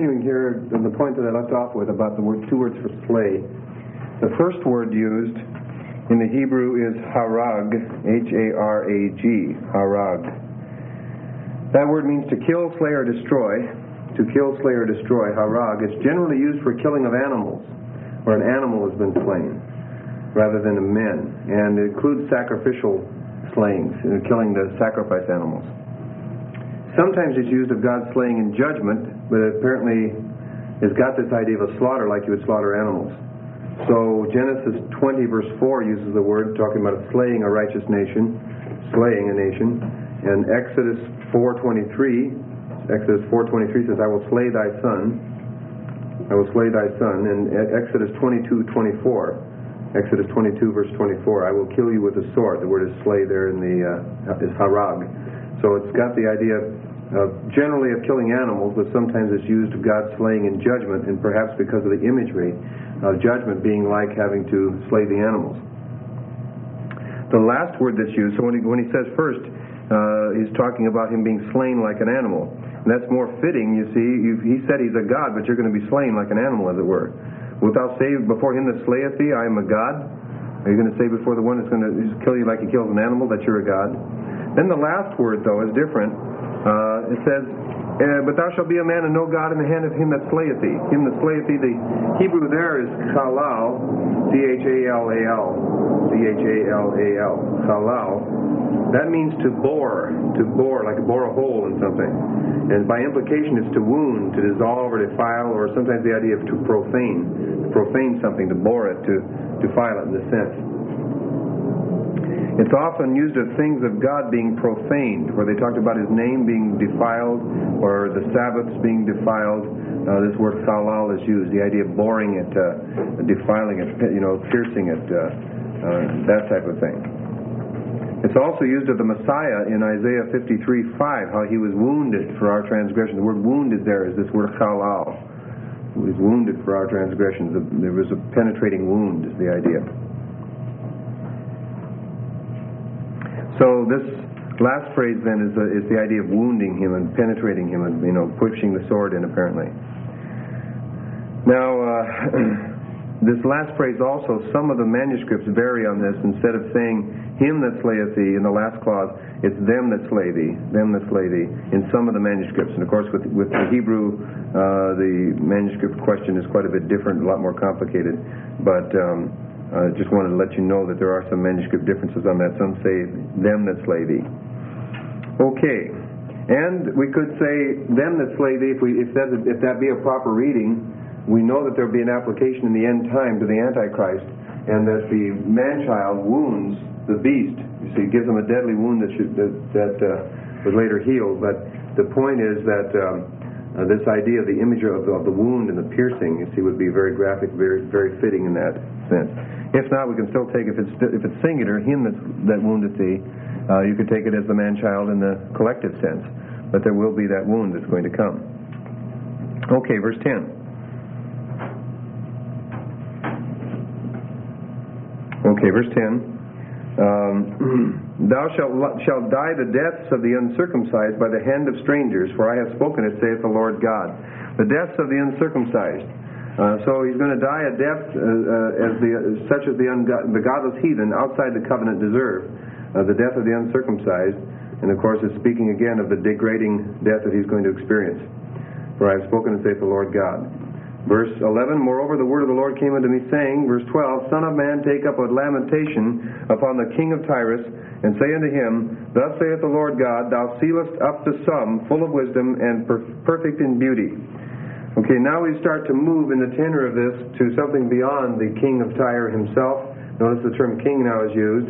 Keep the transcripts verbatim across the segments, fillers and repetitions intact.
continuing here on the point that I left off with about the word, two words for slay. The first word used in the Hebrew is harag, H A R A G, harag. That word means to kill, slay, or destroy. To kill, slay, or destroy, harag. It's generally used for killing of animals, where an animal has been slain, rather than a men. And it includes sacrificial slayings, killing the sacrifice animals. Sometimes it's used of God slaying in judgment, but it apparently has got this idea of a slaughter, like you would slaughter animals. So Genesis twenty verse four uses the word, talking about slaying a righteous nation, slaying a nation. And Exodus four twenty-three, Exodus four twenty-three says, I will slay thy son. I will slay thy son. And Exodus twenty-two twenty-four, Exodus twenty-two verse twenty-four, I will kill you with a sword. The word is slay there in the uh, is harag. So it's got the idea of, of generally of killing animals, but sometimes it's used of God slaying in judgment, and perhaps because of the imagery of judgment being like having to slay the animals. The last word that's used, so when he, when he says first, uh, he's talking about him being slain like an animal. And that's more fitting, you see. You've, he said he's a God, but you're going to be slain like an animal, as it were. Wilt thou say before him that slayeth thee, I am a God? Are you going to say before the one that's going to kill you like he kills an animal, that you're a God? Then the last word, though, is different. Uh, it says, uh, but thou shalt be a man and no God in the hand of him that slayeth thee. Him that slayeth thee, the Hebrew there is chalal, C H A L A L, C H A L A L, chalal. That means to bore, to bore, like bore a hole in something. And by implication, it's to wound, to dissolve or defile, or sometimes the idea of to profane, to profane something, to bore it, to defile it in this sense. It's often used of things of God being profaned, where they talked about his name being defiled, or the Sabbaths being defiled. Uh, this word chalal is used, the idea of boring it, uh, defiling it, you know, piercing it, uh, uh, that type of thing. It's also used of the Messiah in Isaiah fifty-three five, how he was wounded for our transgressions. The word wounded there is this word chalal. He was wounded for our transgressions. There was a penetrating wound, is the idea. So this last phrase then is the, is the idea of wounding him and penetrating him and, you know, pushing the sword in, apparently. Now, uh, this last phrase also, some of the manuscripts vary on this. Instead of saying him that slayeth thee in the last clause, it's them that slay thee, them that slay thee, in some of the manuscripts. And of course with, with the Hebrew, uh, the manuscript question is quite a bit different, a lot more complicated. But um, I uh, just wanted to let you know that there are some manuscript differences on that. Some say them that slay thee. Okay. And we could say them that slay thee, if, we, if, that, if that be a proper reading, we know that there will be an application in the end time to the Antichrist, and that the man-child wounds the beast. You see, gives him a deadly wound that should, that, that uh, was later healed. But the point is that um, uh, this idea of the imagery of, of the wound and the piercing, you see, would be very graphic, very very fitting in that sense. If not, we can still take, if it's if it's singular, him that's, that wounded thee, uh, you could take it as the man-child in the collective sense. But there will be that wound that's going to come. Okay, verse ten. Okay, verse ten. Um, Thou shalt, shalt die the deaths of the uncircumcised by the hand of strangers, for I have spoken it, saith the Lord God. The deaths of the uncircumcised. Uh, so he's going to die a death uh, uh, as the, such as the, ungo- the godless heathen outside the covenant deserve, uh, the death of the uncircumcised. And of course it's speaking again of the degrading death that he's going to experience. For I have spoken it, saith the Lord God. Verse eleven, moreover the word of the Lord came unto me, saying, verse twelve, Son of man, take up a lamentation upon the king of Tyrus, and say unto him, Thus saith the Lord God, Thou sealest up the sum, full of wisdom, and per- perfect in beauty. Okay, now we start to move in the tenor of this to something beyond the king of Tyre himself. Notice the term king now is used.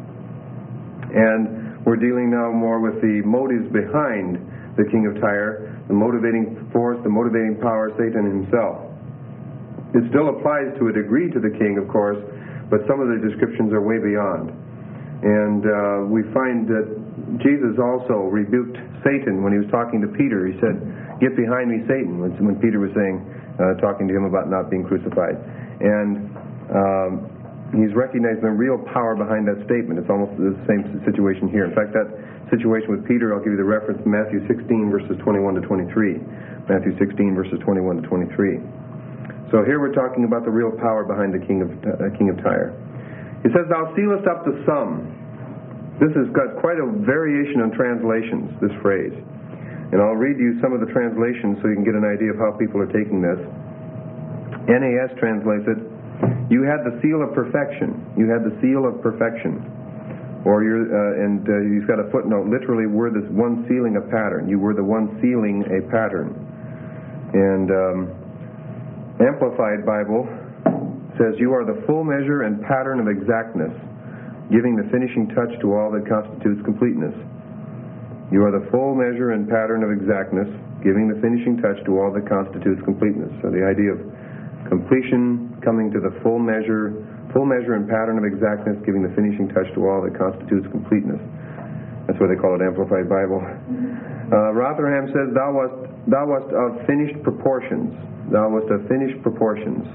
And we're dealing now more with the motives behind the king of Tyre, the motivating force, the motivating power, Satan himself. It still applies to a degree to the king, of course, but some of the descriptions are way beyond. And uh, we find that Jesus also rebuked Satan when he was talking to Peter. He said, Get behind me, Satan, when, when Peter was saying, uh, talking to him about not being crucified. And um, he's recognizing the real power behind that statement. It's almost the same situation here. In fact, that situation with Peter, I'll give you the reference, Matthew sixteen, verses twenty-one to twenty-three. Matthew sixteen, verses twenty-one to twenty-three. So here we're talking about the real power behind the king of uh, king of Tyre. He says, "Thou sealest up the sum." This has got quite a variation on translations, this phrase. And I'll read you some of the translations so you can get an idea of how people are taking this. N A S translates it, "You had the seal of perfection. You had the seal of perfection." Or you're, uh, and uh, he's got a footnote, literally, "Were the one sealing a pattern." You were the one sealing a pattern. And um, Amplified Bible says, "You are the full measure and pattern of exactness, giving the finishing touch to all that constitutes completeness." You are the full measure and pattern of exactness, giving the finishing touch to all that constitutes completeness. So the idea of completion, coming to the full measure, full measure and pattern of exactness, giving the finishing touch to all that constitutes completeness. That's why they call it Amplified Bible. Uh, Rotherham says, "Thou wast, thou wast of finished proportions. Thou wast of finished proportions."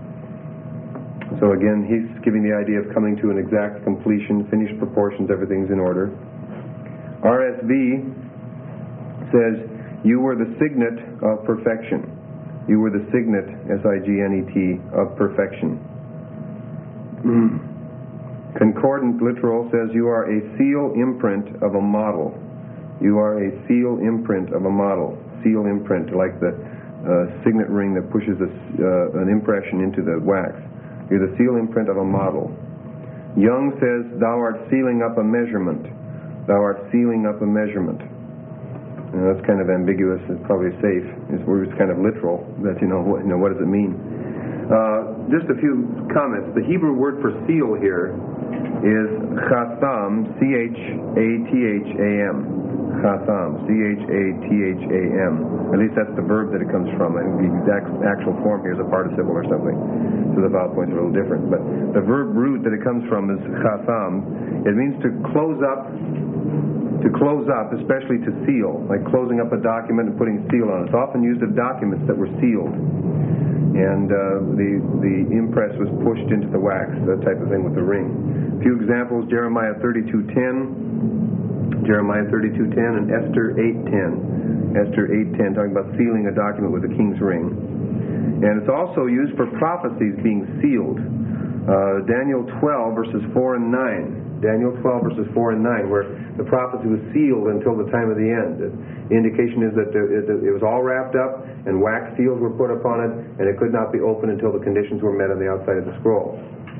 So again, he's giving the idea of coming to an exact completion, finished proportions, everything's in order. R S V says, "You were the signet of perfection." You were the signet, S I G N E T, of perfection. Concordant Literal says, "You are a seal imprint of a model." You are a seal imprint of a model. Seal imprint, like the uh, signet ring that pushes a, uh, an impression into the wax. You're the seal imprint of a model. Young says, "Thou art sealing up a measurement." Thou art sealing up a measurement. And that's kind of ambiguous. It's probably safe. It's, it's kind of literal. That you know, what, you know, what does it mean? Uh, just a few comments. The Hebrew word for seal here is chatham, C H A T H A M. Chatham, C H A T H A M. At least that's the verb that it comes from. I think the exact actual form here is a participle or something. So the vowel points are a little different. But the verb root that it comes from is chatham. It means to close up, to close up, especially to seal, like closing up a document and putting a seal on it. It's often used of documents that were sealed. And uh, the, the impress was pushed into the wax, that type of thing with the ring. A few examples, Jeremiah thirty-two ten, Jeremiah thirty-two ten, and Esther eight ten. Esther eight ten, talking about sealing a document with a king's ring. And it's also used for prophecies being sealed. Uh, Daniel twelve, verses four and nine. Daniel twelve, verses four and nine, where the prophecy was sealed until the time of the end. The indication is that it was all wrapped up, and wax seals were put upon it, and it could not be opened until the conditions were met on the outside of the scroll.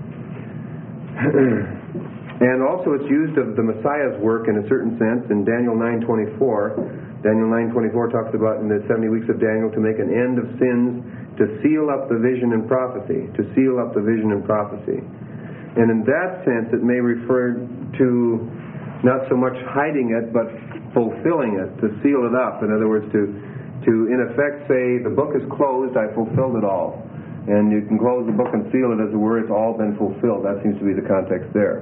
And also it's used of the Messiah's work in a certain sense in Daniel nine twenty-four. Daniel nine twenty-four talks about in the seventy weeks of Daniel to make an end of sins, to seal up the vision and prophecy, to seal up the vision and prophecy. And in that sense, it may refer to not so much hiding it, but fulfilling it, to seal it up. In other words, to, to in effect say, the book is closed, I fulfilled it all. And you can close the book and seal it, as it were, it's all been fulfilled. That seems to be the context there.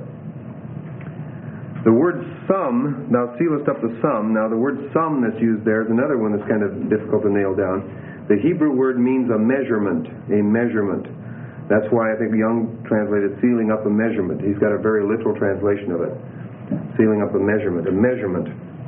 The word sum, thou sealest up the sum. Now the word sum that's used there is another one that's kind of difficult to nail down. The Hebrew word means a measurement, a measurement. That's why I think Young translated sealing up a measurement. He's got a very literal translation of it. Sealing up a measurement, a measurement.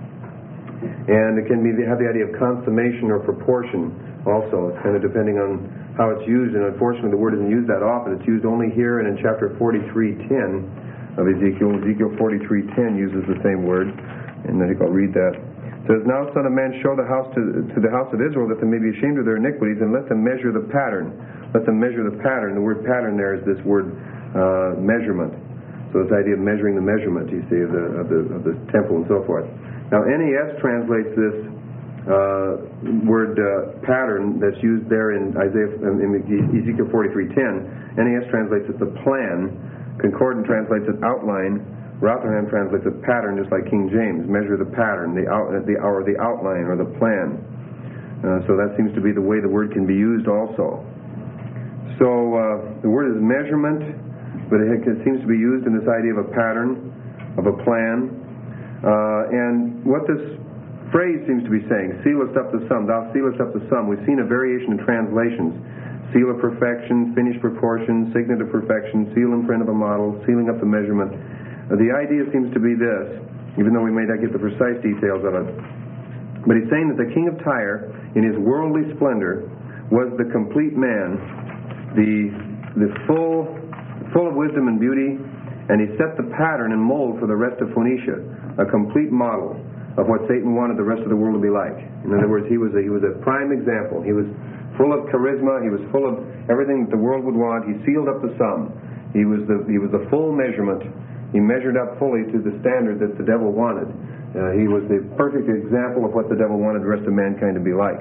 And it can be have the idea of consummation or proportion also. It's kind of depending on how it's used, and unfortunately the word isn't used that often. It's used only here and in chapter forty-three ten of Ezekiel. Ezekiel forty-three ten uses the same word, and I think I'll read that. It says, "Now, son of man, show the house to, to the house of Israel that they may be ashamed of their iniquities, and let them measure the pattern." Let them measure the pattern. The word pattern there is this word uh, measurement. So this idea of measuring the measurement, you see, of the, of the, of the temple and so forth. Now, N A S translates this uh, word uh, pattern that's used there in Isaiah, in Ezekiel forty-three ten. N A S translates it the plan. Concordant translates it outline. Rotherham translates it pattern, just like King James. Measure the pattern, the out, the or the outline or the plan. Uh, so that seems to be the way the word can be used also. So uh, the word is measurement, but it, it seems to be used in this idea of a pattern, of a plan. Uh, and what this phrase seems to be saying, sealest up the sum, thou sealest up the sum. We've seen a variation in translations. Seal of perfection, finished proportion, signet of perfection, seal imprint of a model, sealing up the measurement. Uh, the idea seems to be this, even though we may not get the precise details of it. But he's saying that the king of Tyre, in his worldly splendor, was the complete man, the the full full of wisdom and beauty, and he set the pattern and mold for the rest of Phoenicia, a complete model of what Satan wanted the rest of the world to be like. In other words, he was a, he was a prime example. He was full of charisma. He was full of everything that the world would want. He sealed up the sum. He was the he was the full measurement. He measured up fully to the standard that the devil wanted. Uh, he was the perfect example of what the devil wanted the rest of mankind to be like.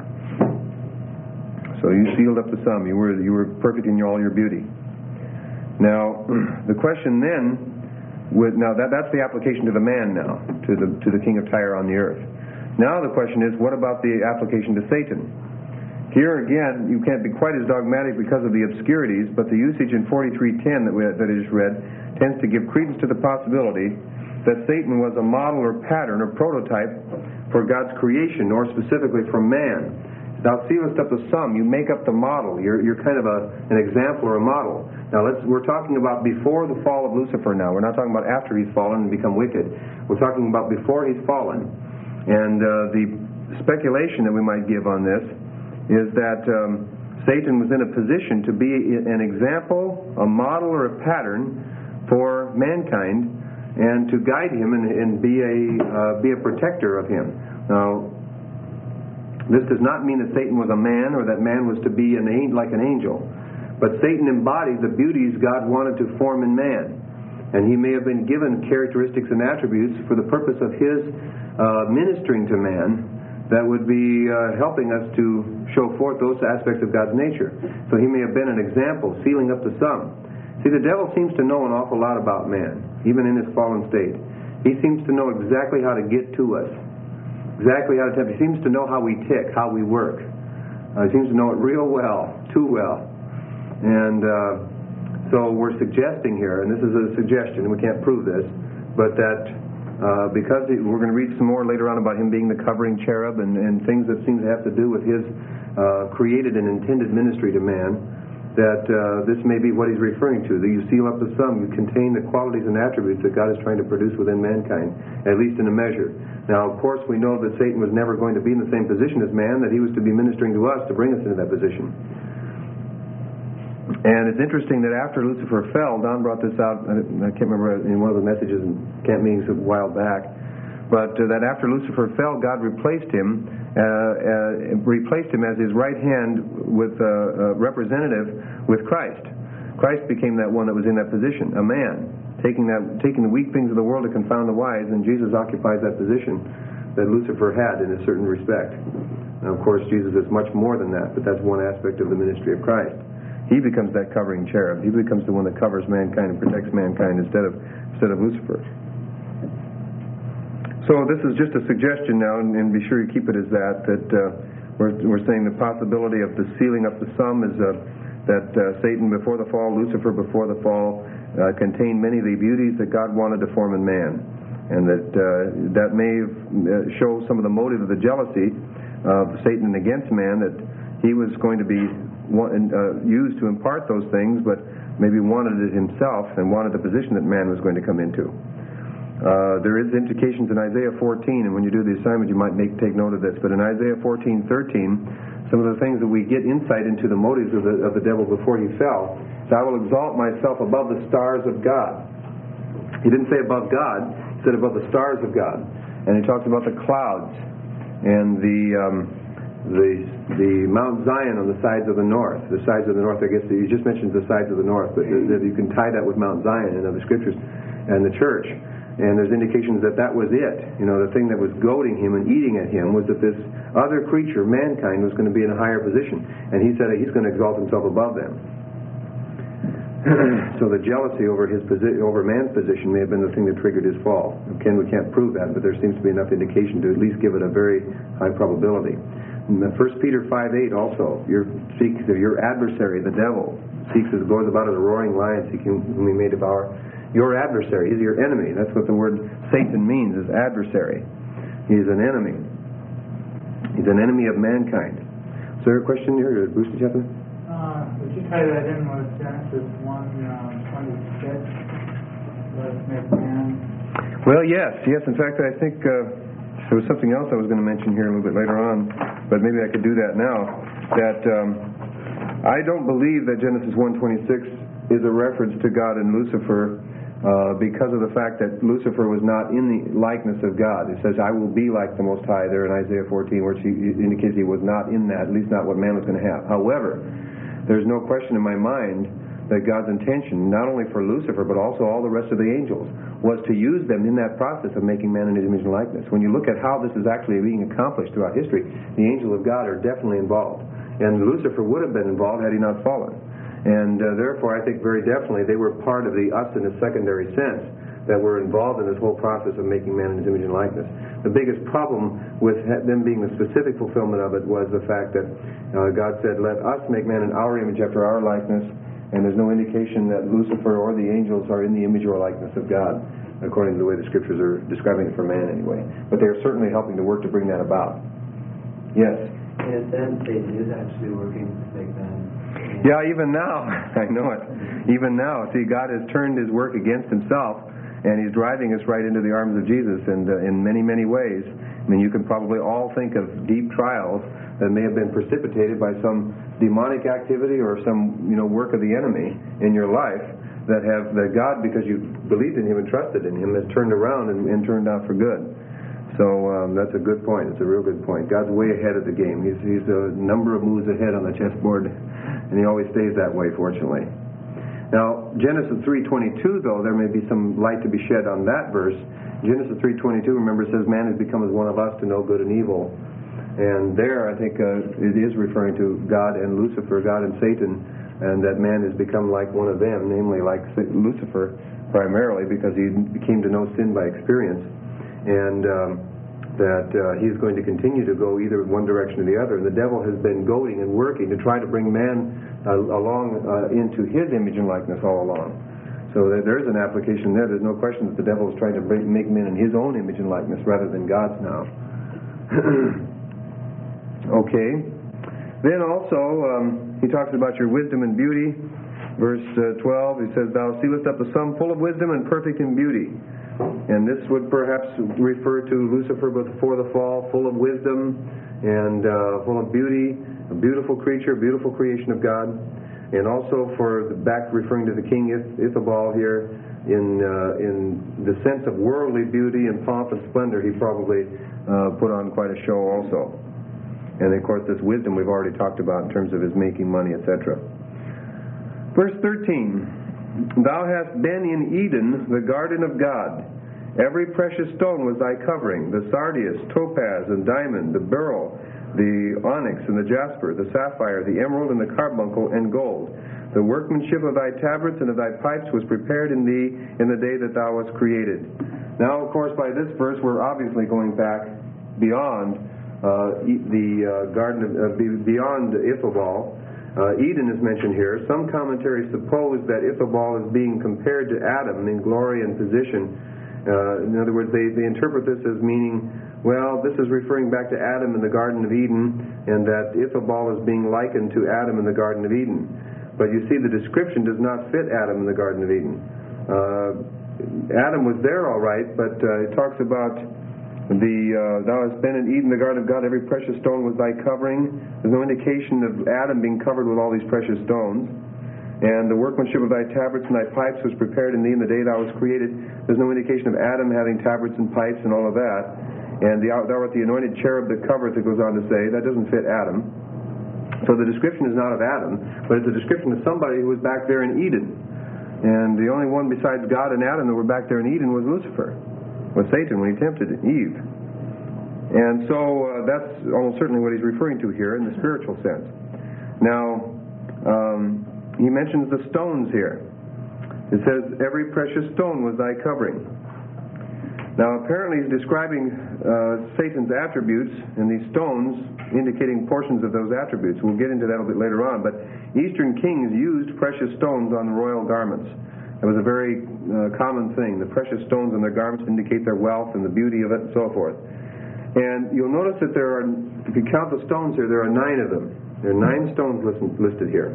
So you sealed up the sum. You were you were perfect in all your beauty. Now, the question then, with, now that that's the application to the man now, to the to the king of Tyre on the earth. Now the question is, what about the application to Satan? Here again, you can't be quite as dogmatic because of the obscurities, but the usage in forty-three ten that we that I just read tends to give credence to the possibility that Satan was a model or pattern or prototype for God's creation, or specifically for man. Thou sealest up the sum. You make up the model. You're you're kind of a an example or a model. Now let's we're talking about before the fall of Lucifer. Now we're not talking about after he's fallen and become wicked. We're talking about before he's fallen. And uh, the speculation that we might give on this is that um, Satan was in a position to be an example, a model, or a pattern for mankind, and to guide him and, and be a uh, be a protector of him. Now, this does not mean that Satan was a man or that man was to be an like an angel, but Satan embodied the beauties God wanted to form in man, and he may have been given characteristics and attributes for the purpose of his uh, ministering to man that would be uh, helping us to show forth those aspects of God's nature. So he may have been an example, sealing up the sum. See, the devil seems to know an awful lot about man, even in his fallen state. He seems to know exactly how to get to us, exactly how to tempt. He seems to know how we tick, how we work. Uh, he seems to know it real well, too well. And uh, so we're suggesting here, and this is a suggestion, we can't prove this, but that uh, because he, we're going to read some more later on about him being the covering cherub and, and things that seem to have to do with his uh, created and intended ministry to man, that uh, this may be what he's referring to, that you seal up the sum, you contain the qualities and attributes that God is trying to produce within mankind, at least in a measure. Now, of course, we know that Satan was never going to be in the same position as man, that he was to be ministering to us to bring us into that position. And it's interesting that after Lucifer fell, Don brought this out, I can't remember, in one of the messages in camp meetings a while back, but uh, that after Lucifer fell, God replaced him, uh, uh, replaced him as his right hand with uh, uh, representative with Christ. Christ became that one that was in that position, a man, taking that, taking the weak things of the world to confound the wise, and Jesus occupies that position that Lucifer had in a certain respect. Now, of course, Jesus is much more than that, but that's one aspect of the ministry of Christ. He becomes that covering cherub. He becomes the one that covers mankind and protects mankind instead of instead of Lucifer. So this is just a suggestion now, and, and be sure you keep it as that, that uh, we're, we're saying the possibility of the sealing up the sum is uh, that uh, Satan before the fall, Lucifer before the fall, uh, contained many of the beauties that God wanted to form in man. And that uh, that may uh, show some of the motive of the jealousy of Satan against man, that he was going to be one, uh, used to impart those things, but maybe wanted it himself and wanted the position that man was going to come into. Uh, there is indications in Isaiah fourteen, and when you do the assignment you might make, take note of this, but in Isaiah fourteen thirteen, some of the things that we get insight into the motives of the, of the devil before he fell, is, I will exalt myself above the stars of God. He didn't say above God, he said above the stars of God. And he talks about the clouds and the um, the the Mount Zion on the sides of the north. The sides of the north, I guess he just mentions the sides of the north, but you can tie that with Mount Zion in other scriptures and the church. And there's indications that that was it. You know, the thing that was goading him and eating at him was that this other creature, mankind, was going to be in a higher position. And he said that he's going to exalt himself above them. So the jealousy over his posi- over man's position may have been the thing that triggered his fall. Again, we can't prove that, but there seems to be enough indication to at least give it a very high probability. First Peter five eight also, your, your adversary, the devil, seeks as goes about as a roaring lion, seeking whom he may devour. Your adversary, he's your enemy. That's what the word Satan means, is adversary. He's an enemy. He's an enemy of mankind. Is there a question here, Bruce Chaplain? Uh, would you tie that in with Genesis one twenty-six? Let's make man. Well, yes, yes. In fact, I think uh, There was something else I was going to mention here a little bit later on, but maybe I could do that now. That um, I don't believe that Genesis one twenty-six is a reference to God and Lucifer uh, because of the fact that Lucifer was not in the likeness of God. It says, I will be like the Most High there in Isaiah fourteen, which indicates he was not in that, at least not what man was going to have. However, there's no question in my mind that God's intention, not only for Lucifer, but also all the rest of the angels, was to use them in that process of making man in his image and likeness. When you look at how this is actually being accomplished throughout history, the angels of God are definitely involved. And Lucifer would have been involved had he not fallen. And uh, therefore, I think very definitely they were part of the us in a secondary sense that were involved in this whole process of making man in his image and likeness. The biggest problem with them being the specific fulfillment of it was the fact that uh, God said, let us make man in our image after our likeness. And there's no indication that Lucifer or the angels are in the image or likeness of God, according to the way the Scriptures are describing it for man anyway. But they are certainly helping to work to bring that about. Yes? In a sense, Satan is actually working to make man. Yeah, even now. I know it. Even now. See, God has turned his work against himself, and he's driving us right into the arms of Jesus and uh, in many, many ways. I mean, you can probably all think of deep trials that may have been precipitated by some demonic activity or some, you know, work of the enemy in your life that have that God, because you believed in him and trusted in him, has turned around and, and turned out for good. So um, that's a good point. It's a real good point. God's way ahead of the game. He's, he's a number of moves ahead on the chessboard, and he always stays that way, fortunately. Now, Genesis three twenty-two, though, there may be some light to be shed on that verse. Genesis three twenty-two, remember, says, man has become as one of us to know good and evil. And there, I think, uh, it is referring to God and Lucifer, God and Satan, and that man has become like one of them, namely like Lucifer, primarily because he came to know sin by experience, and um, that uh, he's going to continue to go either one direction or the other. And the devil has been goading and working to try to bring man uh, along uh, into his image and likeness all along. So there is an application there. There's no question that the devil is trying to make men in his own image and likeness rather than God's now. Okay. Then also, um, he talks about your wisdom and beauty. Verse uh, twelve, he says, thou sealest up the sum full of wisdom and perfect in beauty. And this would perhaps refer to Lucifer before the fall, full of wisdom and uh, full of beauty, a beautiful creature, beautiful creation of God. And also for the back referring to the king Ithobal here, in uh, in the sense of worldly beauty and pomp and splendor, he probably uh, put on quite a show also. And, of course, this wisdom we've already talked about in terms of his making money, et cetera. Verse thirteen, thou hast been in Eden, the garden of God. Every precious stone was thy covering, the sardius, topaz, and diamond, the beryl, the onyx, and the jasper, the sapphire, the emerald, and the carbuncle, and gold. The workmanship of thy tabrets and of thy pipes was prepared in thee in the day that thou wast created. Now, of course, by this verse, we're obviously going back beyond Uh, the uh, garden of, uh, beyond Ithobal. Uh, Eden is mentioned here. Some commentaries suppose that Ithobal is being compared to Adam in glory and position. Uh, in other words, they, they interpret this as meaning, well, this is referring back to Adam in the Garden of Eden, and that Ithobal is being likened to Adam in the Garden of Eden. But you see, the description does not fit Adam in the Garden of Eden. Uh, Adam was there all right, but uh, it talks about The uh, thou hast been in Eden, the garden of God, every precious stone was thy covering. There's no indication of Adam being covered with all these precious stones. And the workmanship of thy tabrets and thy pipes was prepared in thee in the day thou wast created. There's no indication of Adam having tabrets and pipes and all of that. And the, thou art the anointed cherub that covereth, it goes on to say. That doesn't fit Adam. So the description is not of Adam, but it's a description of somebody who was back there in Eden. And the only one besides God and Adam that were back there in Eden was Lucifer. Was Satan when he tempted Eve. And so uh, that's almost certainly what he's referring to here in the spiritual sense. Now, um, he mentions the stones here. It says, every precious stone was thy covering. Now, apparently he's describing uh, Satan's attributes, and these stones indicating portions of those attributes. We'll get into that a bit later on. But Eastern kings used precious stones on the royal garments. It was a very uh, common thing. The precious stones on their garments indicate their wealth and the beauty of it and so forth. And you'll notice that there are, if you count the stones here, there are nine of them. There are nine stones list, listed here.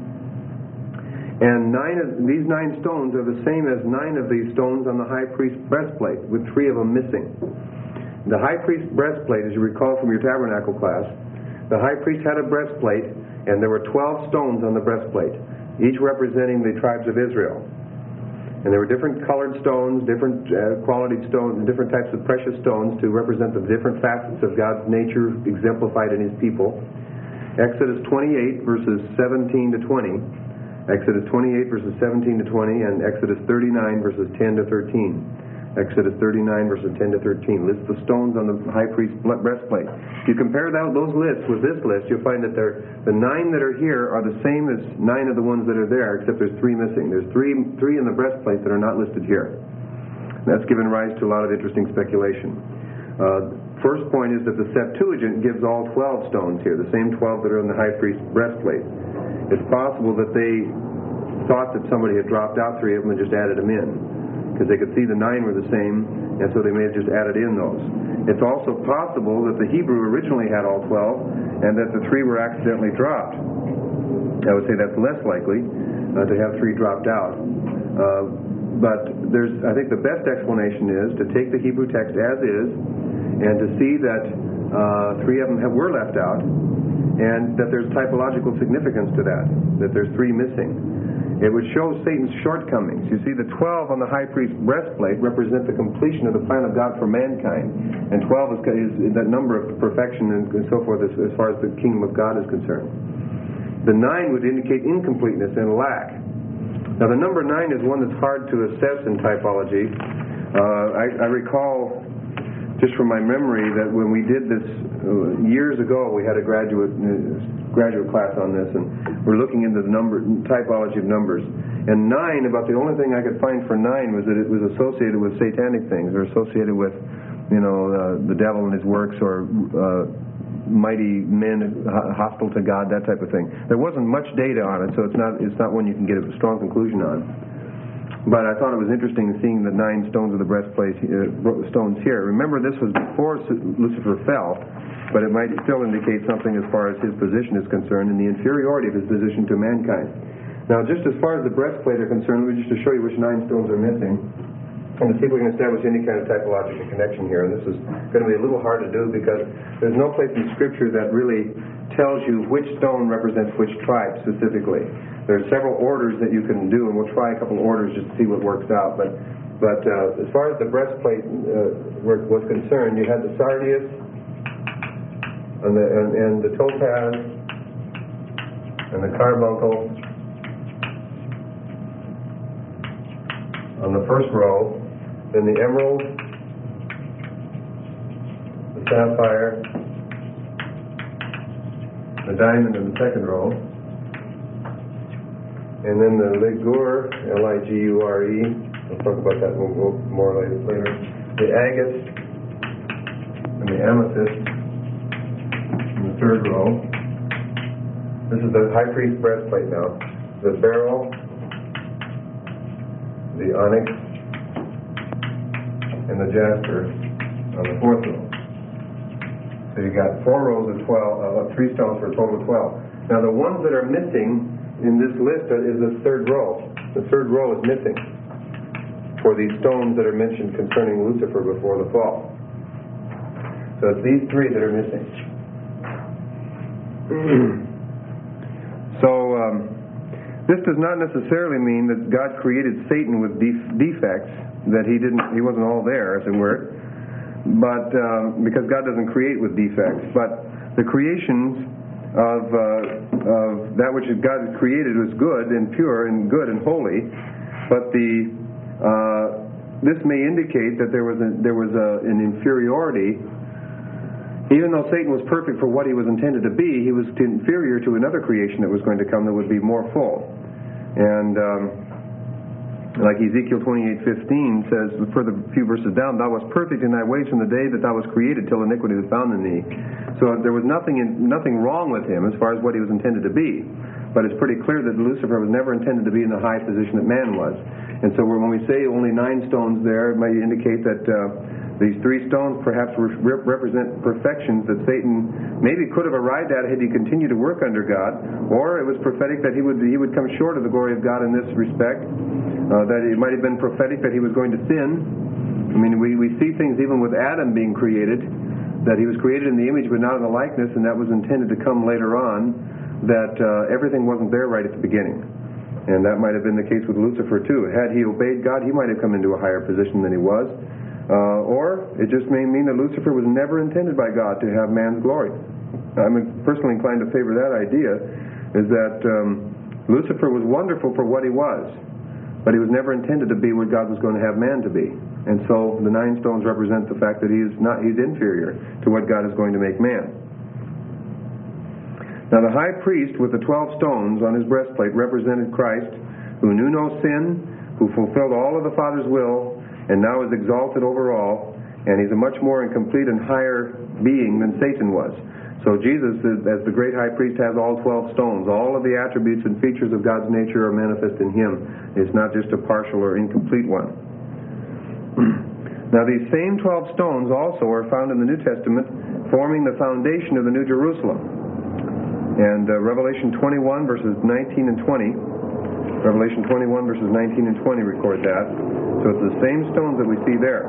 And nine of, these nine stones are the same as nine of these stones on the high priest's breastplate, with three of them missing. The high priest's breastplate, as you recall from your tabernacle class, the high priest had a breastplate, and there were twelve stones on the breastplate, each representing the tribes of Israel. And there were different colored stones, different uh, quality stones, and different types of precious stones to represent the different facets of God's nature exemplified in His people. Exodus twenty-eight, verses seventeen to twenty. Exodus twenty-eight, verses seventeen to twenty, and Exodus thirty-nine, verses ten to thirteen. Exodus thirty-nine, verses ten to thirteen lists the stones on the high priest's breastplate. If you compare that, those lists with this list, you'll find that they're, the nine that are here are the same as nine of the ones that are there, except there's three missing. There's three, three in the breastplate that are not listed here. That's given rise to a lot of interesting speculation. Uh, first point is that the Septuagint gives all twelve stones here, the same twelve that are in the high priest's breastplate. It's possible that they thought that somebody had dropped out three of them and just added them in, because they could see the nine were the same, and so they may have just added in those. It's also possible that the Hebrew originally had all twelve, and that the three were accidentally dropped. I would say that's less likely uh, to have three dropped out. Uh, but there's, I think the best explanation is to take the Hebrew text as is, and to see that uh, three of them have, were left out, and that there's typological significance to that, that there's three missing. It would show Satan's shortcomings. You see, the twelve on the high priest's breastplate represent the completion of the plan of God for mankind. And twelve is, is that number of perfection and, and so forth as, as far as the kingdom of God is concerned. The nine would indicate incompleteness and lack. Now, the number nine is one that's hard to assess in typology. Uh, I, I recall, just from my memory, that when we did this uh, years ago, we had a graduate uh, graduate class on this, and we're looking into the number typology of numbers. And nine, about the only thing I could find for nine was that it was associated with satanic things, or associated with, you know, uh, the devil and his works, or uh, mighty men hostile to God, that type of thing. There wasn't much data on it, so it's not it's not one you can get a strong conclusion on. But I thought it was interesting seeing the nine stones of the breastplate uh, stones here. Remember, this was before Lucifer fell, but it might still indicate something as far as his position is concerned and the inferiority of his position to mankind. Now, just as far as the breastplate are concerned, let me just to show you which nine stones are missing, and to see if we can establish any kind of typological connection here. And this is going to be a little hard to do because there's no place in Scripture that really tells you which stone represents which tribe specifically. There are several orders that you can do, and we'll try a couple orders just to see what works out. But but uh, as far as the breastplate uh, was concerned, you had the sardius and the, and, and the topaz and the carbuncle on the first row, then the emerald, the sapphire, the diamond in the second row, and then the ligure, L I G U R E, we'll talk about that more, more later, the agate, and the amethyst in the third row. This is the high priest's breastplate now. The beryl, the onyx, and the jasper on the fourth row. So you got four rows of twelve, uh, three stones for a total of twelve. Now the ones that are missing in this list is the third row. The third row is missing for these stones that are mentioned concerning Lucifer before the fall. So it's these three that are missing. so um, this does not necessarily mean that God created Satan with def- defects, that he didn't, he wasn't all there, as it were. But um, because God doesn't create with defects, but the creations of uh, of that which God has created was good and pure and good and holy, but the uh, this may indicate that there was a, there was a, an inferiority. Even though Satan was perfect for what he was intended to be, he was inferior to another creation that was going to come that would be more full. And um, like Ezekiel twenty-eight fifteen says, further few verses down, "Thou wast perfect in thy ways from the day that thou wast created, till iniquity was found in thee." So there was nothing in, nothing wrong with him as far as what he was intended to be. But it's pretty clear that Lucifer was never intended to be in the high position that man was. And so when we say only nine stones there, it might indicate that uh, these three stones perhaps re- represent perfections that Satan maybe could have arrived at had he continued to work under God, or it was prophetic that he would he would come short of the glory of God in this respect, uh, that it might have been prophetic that he was going to sin, I mean, we, we see things even with Adam being created, that he was created in the image but not in the likeness, and that was intended to come later on, that uh, everything wasn't there right at the beginning. And that might have been the case with Lucifer too. Had he obeyed God, he might have come into a higher position than he was. Uh, or it just may mean that Lucifer was never intended by God to have man's glory. I'm personally inclined to favor that idea, is that um, Lucifer was wonderful for what he was, but he was never intended to be what God was going to have man to be. And so the nine stones represent the fact that he is not, he's inferior to what God is going to make man. Now the high priest with the twelve stones on his breastplate represented Christ, who knew no sin, who fulfilled all of the Father's will, and now is exalted over all, and he's a much more and complete and higher being than Satan was. So Jesus, as the great high priest, has all twelve stones. All of the attributes and features of God's nature are manifest in him. It's not just a partial or incomplete one. Now these same twelve stones also are found in the New Testament, forming the foundation of the New Jerusalem. And uh, Revelation twenty-one, verses nineteen and twenty, Revelation twenty-one, verses nineteen and twenty record that. So it's the same stones that we see there.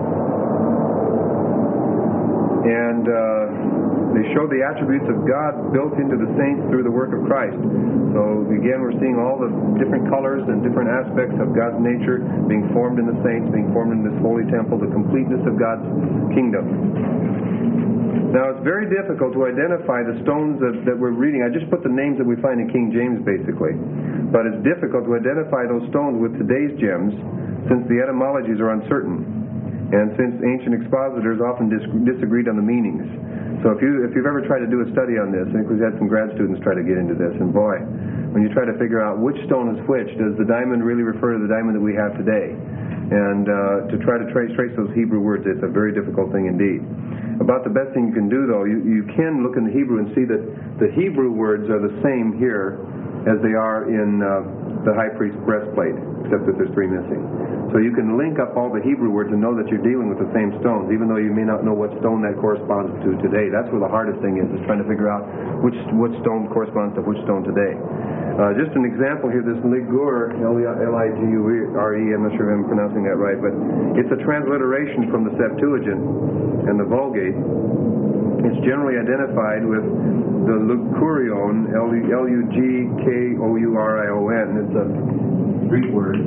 And uh, they show the attributes of God built into the saints through the work of Christ. So again, we're seeing all the different colors and different aspects of God's nature being formed in the saints, being formed in this holy temple, the completeness of God's kingdom. Now, it's very difficult to identify the stones that, that we're reading. I just put the names that we find in King James, basically. But it's difficult to identify those stones with today's gems, since the etymologies are uncertain, and since ancient expositors often dis- disagreed on the meanings. So if, you, if you've ever tried to do a study on this, I think we've had some grad students try to get into this, and boy, when you try to figure out which stone is which, does the diamond really refer to the diamond that we have today? And uh, to try to trace, trace those Hebrew words, it's a very difficult thing indeed. About the best thing you can do, though, you, you can look in the Hebrew and see that the Hebrew words are the same here as they are in uh, the high priest's breastplate, except that there's three missing. So you can link up all the Hebrew words and know that you're dealing with the same stones, even though you may not know what stone that corresponds to today. That's where the hardest thing is, is trying to figure out which, which stone corresponds to which stone today. Uh, just an example here, this Ligur, L I G U R E, I'm not sure if I'm pronouncing that right, but it's a transliteration from the Septuagint and the Vulgate. It's generally identified with the Lugurion, L U G K O U R I O N. It's a Greek word.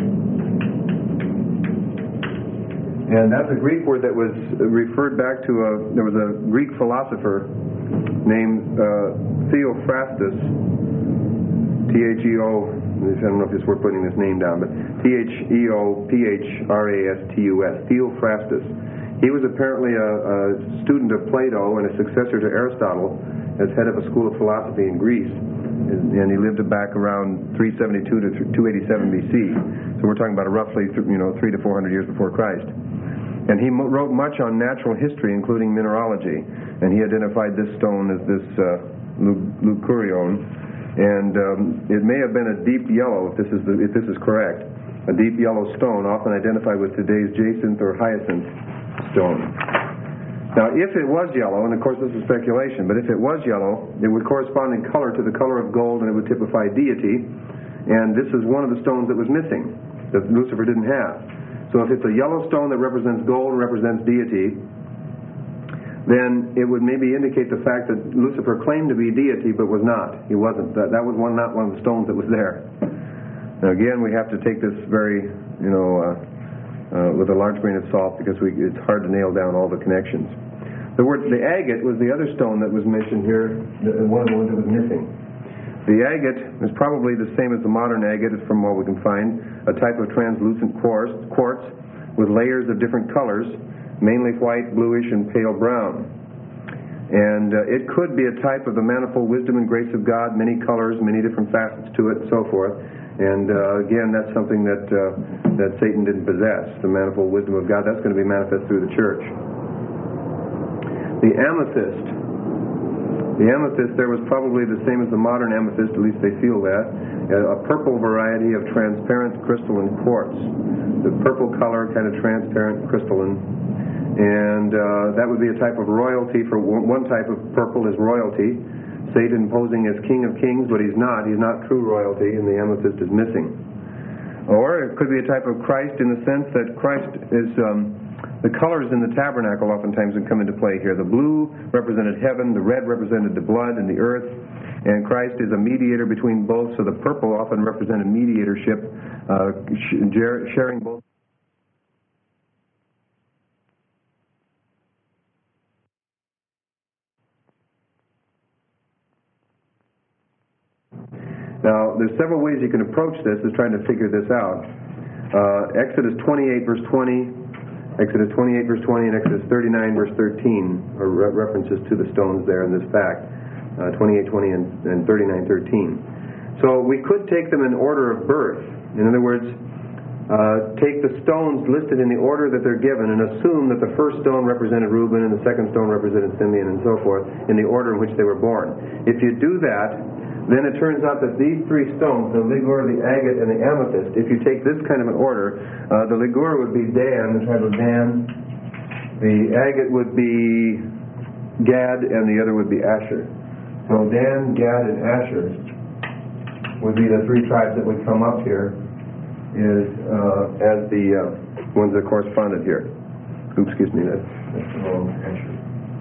And that's a Greek word that was referred back to a, there was a Greek philosopher named uh, Theophrastus, T H E O, I don't know if it's worth putting this name down, but T H E O P H R A S T U S, Theophrastus. He was apparently a, a student of Plato and a successor to Aristotle as head of a school of philosophy in Greece. And he lived back around three seventy-two to two eighty-seven B C. So we're talking about roughly, you know, three to four hundred years before Christ. And he wrote much on natural history, including mineralogy. And he identified this stone as this uh, Leucurion. And um, it may have been a deep yellow, if this is the, if this is correct, a deep yellow stone, often identified with today's jacinth or hyacinth stone. Now, if it was yellow, and of course this is speculation, but if it was yellow, it would correspond in color to the color of gold, and it would typify deity. And this is one of the stones that was missing, that Lucifer didn't have. So if it's a yellow stone that represents gold and represents deity, then it would maybe indicate the fact that Lucifer claimed to be deity but was not. He wasn't. That, that was one, not one of the stones that was there. Now again, we have to take this very, you know, uh, uh, with a large grain of salt, because we, it's hard to nail down all the connections. The word, the agate was the other stone that was mentioned here, and one of the ones that was missing. The agate is probably the same as the modern agate, from what we can find, a type of translucent quartz, quartz with layers of different colors, mainly white, bluish, and pale brown. And uh, it could be a type of the manifold wisdom and grace of God, many colors, many different facets to it, and so forth. And uh, again, that's something that uh, that Satan didn't possess, the manifold wisdom of God. That's going to be manifest through the church. The amethyst. The amethyst there was probably the same as the modern amethyst, at least they feel that, a purple variety of transparent crystalline quartz. The purple color, kind of transparent crystalline. And uh, that would be a type of royalty. For one type of purple is royalty. Satan posing as King of Kings, but he's not. He's not true royalty, and the amethyst is missing. Or it could be a type of Christ in the sense that Christ is, um, the colors in the tabernacle oftentimes would come into play here. The blue represented heaven, the red represented the blood and the earth, and Christ is a mediator between both, so the purple often represented mediatorship, uh, sharing both. Now, there's several ways you can approach this, is trying to figure this out. Uh, Exodus twenty-eight, verse twenty, Exodus twenty-eight, verse twenty, and Exodus thirty-nine, verse thirteen are re- references to the stones there in this fact. Uh, twenty-eight, twenty, and, and thirty-nine, thirteen. So we could take them in order of birth. In other words, uh, take the stones listed in the order that they're given and assume that the first stone represented Reuben and the second stone represented Simeon and so forth in the order in which they were born. If you do that, then it turns out that these three stones, the ligure, the agate, and the amethyst, if you take this kind of an order, uh, the ligure would be Dan, the tribe of Dan, the agate would be Gad, and the other would be Asher. So Dan, Gad, and Asher would be the three tribes that would come up here is uh, as the uh, ones that corresponded here. Oops, excuse me, that's, that's the wrong Asher.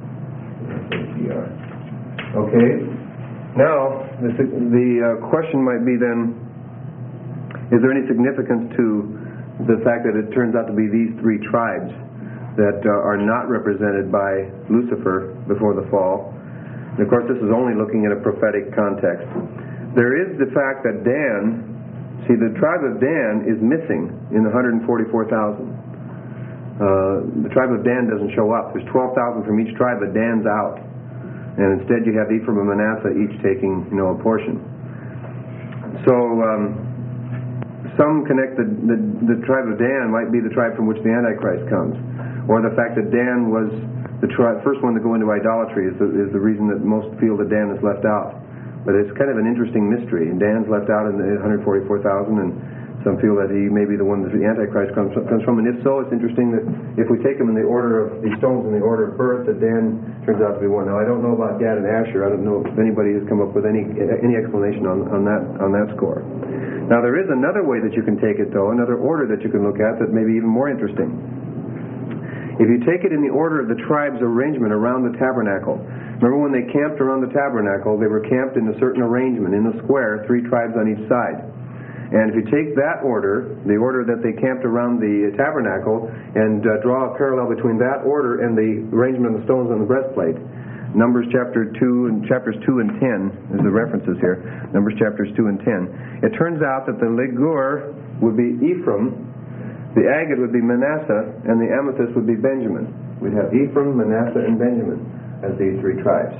Okay. Now, the, the uh, question might be then, is there any significance to the fact that it turns out to be these three tribes that uh, are not represented by Lucifer before the fall? And of course, this is only looking at a prophetic context. There is the fact that Dan, see, the tribe of Dan is missing in the one hundred forty-four thousand. Uh, the tribe of Dan doesn't show up. There's twelve thousand from each tribe, but Dan's out. And instead you have Ephraim and Manasseh each taking, you know, a portion. So um, some connect the, the, the tribe of Dan might be the tribe from which the Antichrist comes. Or the fact that Dan was the tri- first one to go into idolatry is the, is the reason that most feel that Dan is left out. But it's kind of an interesting mystery. And Dan's left out in the one hundred forty-four thousand, and some feel that he may be the one that the Antichrist comes, comes from. And if so, it's interesting that if we take them in the order of these stones in the order of birth, that Dan turns out to be one. Now, I don't know about Gad and Asher. I don't know if anybody has come up with any any explanation on, on that on that score. Now, there is another way that you can take it, though, another order that you can look at that may be even more interesting. If you take it in the order of the tribe's arrangement around the tabernacle, remember when they camped around the tabernacle, they were camped in a certain arrangement, in a square, three tribes on each side. And if you take that order, the order that they camped around the tabernacle, and uh, draw a parallel between that order and the arrangement of the stones on the breastplate, Numbers chapter two and chapters two and ten is the references here. Numbers chapters two and ten. It turns out that the ligure would be Ephraim, the agate would be Manasseh, and the amethyst would be Benjamin. We'd have Ephraim, Manasseh, and Benjamin as these three tribes.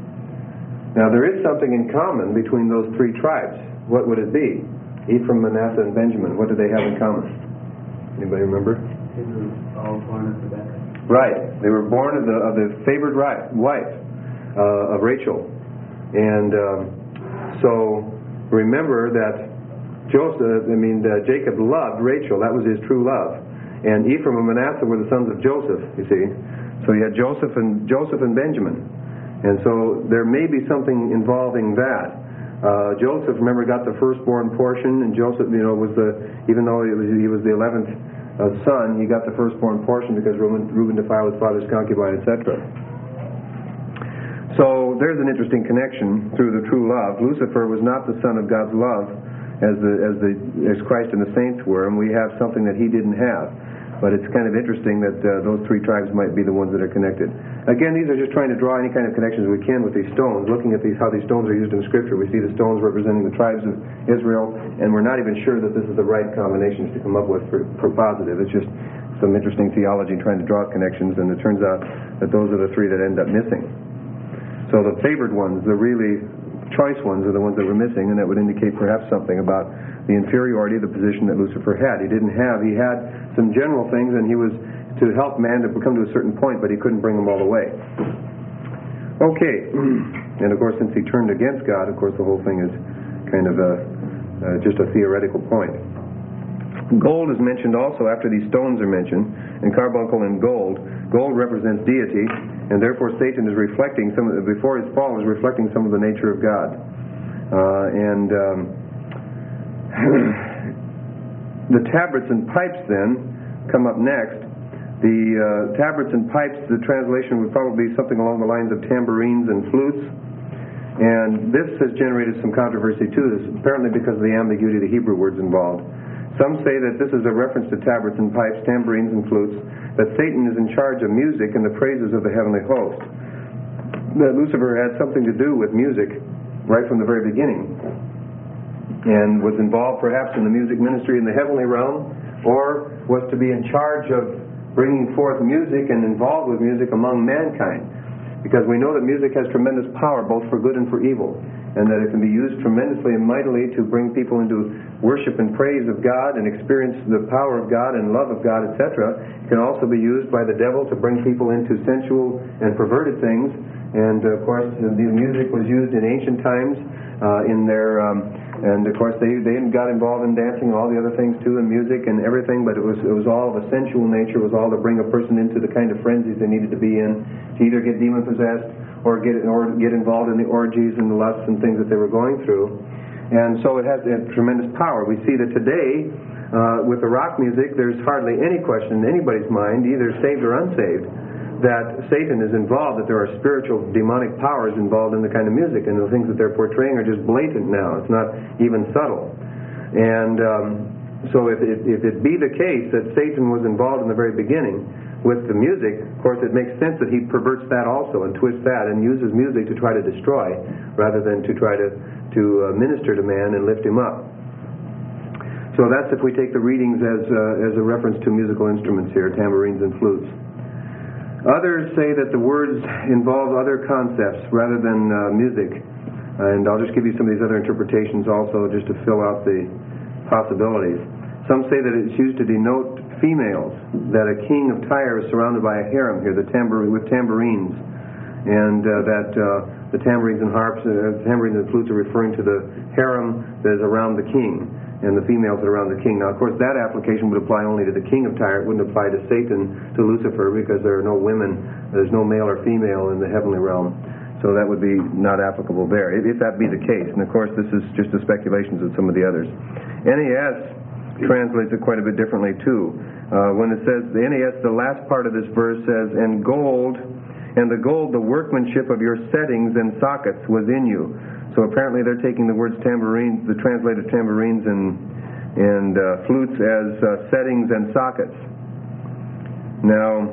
Now there is something in common between those three tribes. What would it be? Ephraim, Manasseh, and Benjamin. What do they have in common? Anybody remember? They were all born of Rebekah. Right. They were born of the, of the favored wife uh, of Rachel. And um, so remember that Joseph, I mean, uh, Jacob loved Rachel. That was his true love. And Ephraim and Manasseh were the sons of Joseph, you see. So you had Joseph and Joseph and Benjamin. And so there may be something involving that. Uh, Joseph, remember, got the firstborn portion, and Joseph, you know, was the, even though he was, he was the eleventh uh, son, he got the firstborn portion because Reuben, Reuben defiled his father's concubine, et cetera. So there's an interesting connection through the true love. Lucifer was not the son of God's love as the as the as Christ and the saints were, and we have something that he didn't have. But it's kind of interesting that uh, those three tribes might be the ones that are connected. Again, these are just trying to draw any kind of connections we can with these stones. Looking at these, how these stones are used in Scripture, we see the stones representing the tribes of Israel, and we're not even sure that this is the right combinations to come up with for, for positive. It's just some interesting theology trying to draw connections, and it turns out that those are the three that end up missing. So the favored ones, the really choice ones, are the ones that were missing, and that would indicate perhaps something about the inferiority of the position that Lucifer had. He didn't have, he had some general things, and he was to help man to come to a certain point, but he couldn't bring them all the way. Okay, and of course, since he turned against God, of course, the whole thing is kind of a, uh, just a theoretical point. Gold is mentioned also after these stones are mentioned, and carbuncle and gold. Gold represents deity, and therefore Satan is reflecting some of the, before his fall, is reflecting some of the nature of God. Uh, and um, the tabrets and pipes then come up next. The uh, tabrets and pipes, the translation would probably be something along the lines of tambourines and flutes. And this has generated some controversy too, this, apparently because of the ambiguity of the Hebrew words involved. Some say that this is a reference to tabrets and pipes, tambourines and flutes, that Satan is in charge of music and the praises of the heavenly host. That Lucifer had something to do with music right from the very beginning, and was involved perhaps in the music ministry in the heavenly realm, or was to be in charge of bringing forth music and involved with music among mankind. Because we know that music has tremendous power both for good and for evil, and that it can be used tremendously and mightily to bring people into worship and praise of God and experience the power of God and love of God, et cetera. It can also be used by the devil to bring people into sensual and perverted things. And of course, the music was used in ancient times uh, in their, um, and of course they they got involved in dancing and all the other things too, and music and everything. But it was it was all of a sensual nature. It was all to bring a person into the kind of frenzies they needed to be in, to either get demon possessed or get or get involved in the orgies and the lusts and things that they were going through. And so it has, it has tremendous power. We see that today uh, with the rock music, there's hardly any question in anybody's mind, either saved or unsaved, that Satan is involved, that there are spiritual demonic powers involved in the kind of music, and the things that they're portraying are just blatant now. It's not even subtle. And um, so if it, if it be the case that Satan was involved in the very beginning with the music, of course it makes sense that he perverts that also and twists that and uses music to try to destroy rather than to try to, to uh, minister to man and lift him up. So that's if we take the readings as, uh, as a reference to musical instruments here, tambourines and flutes. Others say that the words involve other concepts rather than uh, music. And I'll just give you some of these other interpretations also just to fill out the possibilities. Some say that it's used to denote females, that a king of Tyre is surrounded by a harem here, the tambor- with tambourines, and uh, that uh, the tambourines and harps, uh, tambourines and flutes are referring to the harem that is around the king, and the females that are around the king. Now, of course, that application would apply only to the king of Tyre. It wouldn't apply to Satan, to Lucifer, because there are no women, there's no male or female in the heavenly realm. So that would be not applicable there, if, if that be the case. And, of course, this is just the speculations of some of the others. N A S translates it quite a bit differently, too. Uh, when it says, the N A S, the last part of this verse says, and gold, and the gold, the workmanship of your settings and sockets was in you. So apparently they're taking the words tambourines, the translated tambourines and and uh, flutes as uh, settings and sockets. Now,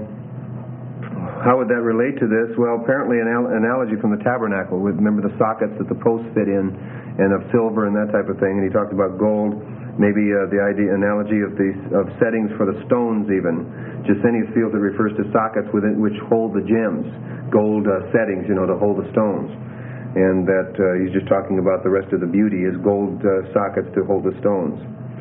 how would that relate to this? Well, apparently an al- analogy from the tabernacle. Remember the sockets that the posts fit in, and of silver and that type of thing. And he talked about gold, maybe uh, the idea analogy of the of settings for the stones even. Gesenius feels it refers to sockets within which hold the gems, gold uh, settings, you know, to hold the stones. And that uh, he's just talking about the rest of the beauty is gold uh, sockets to hold the stones.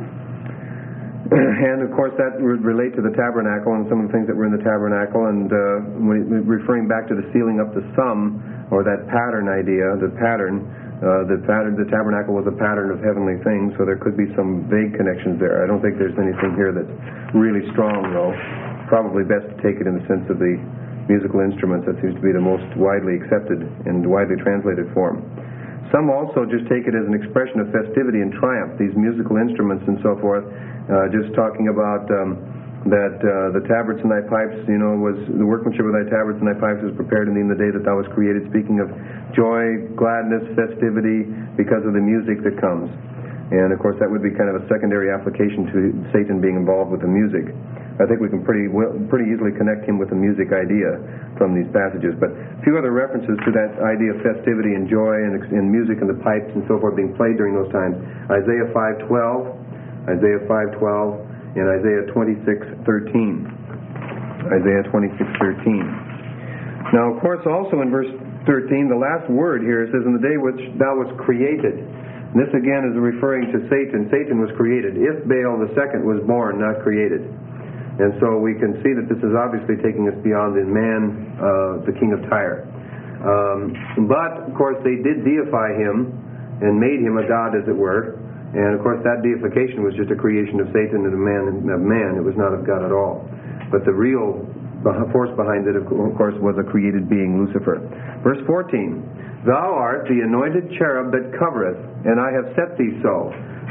And of course that would relate to the tabernacle and some of the things that were in the tabernacle, and uh, when, referring back to the sealing up the sum, or that pattern idea, the pattern, uh, the pattern, the tabernacle was a pattern of heavenly things, so there could be some vague connections there. I don't think there's anything here that's really strong, though. Probably best to take it in the sense of the musical instruments. That seems to be the most widely accepted and widely translated form. Some also just take it as an expression of festivity and triumph, these musical instruments and so forth, uh, just talking about um, that uh, the tabrets and thy pipes, you know, was the workmanship of thy tabrets and thy pipes was prepared in thee in the day that thou was created, speaking of joy, gladness, festivity, because of the music that comes. And of course that would be kind of a secondary application to Satan being involved with the music. I think we can pretty well, pretty easily connect him with the music idea from these passages. But a few other references to that idea of festivity and joy and, and music and the pipes and so forth being played during those times. Isaiah five twelve, Isaiah five twelve, and Isaiah twenty-six thirteen. Isaiah twenty-six thirteen. Now, of course, also in verse thirteen, the last word here says, in the day which thou wast created. And this again is referring to Satan. Satan was created. If Baal the second was born, not created. And so we can see that this is obviously taking us beyond in man, uh, the king of Tyre. Um, but, of course, they did deify him and made him a god, as it were. And, of course, that deification was just a creation of Satan and a man of man. It was not of God at all. But the real force behind it, of course, was a created being, Lucifer. Verse fourteen, thou art the anointed cherub that covereth, and I have set thee so.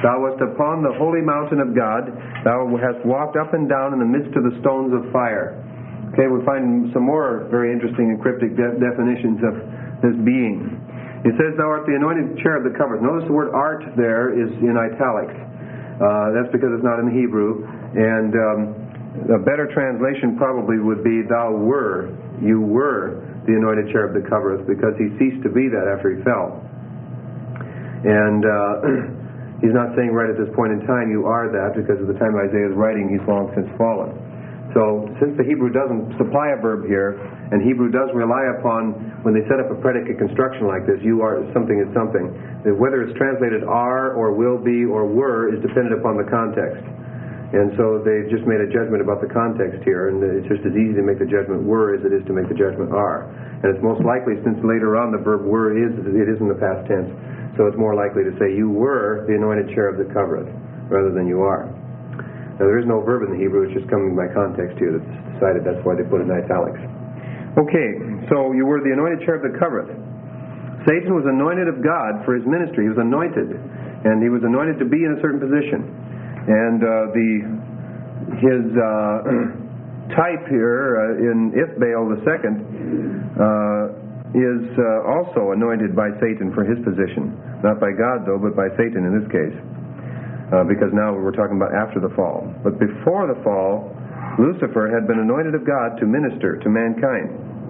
Thou wast upon the holy mountain of God. Thou hast walked up and down in the midst of the stones of fire. Okay, we find some more very interesting and cryptic de- definitions of this being. It says, Thou art the anointed cherub that covereth. Notice the word art there is in italics. Uh, that's because it's not in the Hebrew. And um, a better translation probably would be, Thou were, you were the anointed cherub that covereth, because he ceased to be that after he fell. And uh, he's not saying right at this point in time, you are that, because at the time Isaiah is writing, he's long since fallen. So, since the Hebrew doesn't supply a verb here, and Hebrew does rely upon, when they set up a predicate construction like this, you are, something is something, that whether it's translated are, or will be, or were, is dependent upon the context. And so they just made a judgment about the context here, and it's just as easy to make the judgment were as it is to make the judgment are. And it's most likely, since later on the verb were is, it is in the past tense, so it's more likely to say, you were the anointed cherub that covereth, rather than you are. Now, there is no verb in the Hebrew, it's just coming by context here that's decided. That's why they put it in italics. Okay, so you were the anointed cherub that covereth. Satan was anointed of God for his ministry. He was anointed, and he was anointed to be in a certain position. And uh, the his uh, type here uh, in Ithbaal the second uh, is uh, also anointed by Satan for his position. Not by God, though, but by Satan in this case. Uh, because now we're talking about after the fall. But before the fall, Lucifer had been anointed of God to minister to mankind.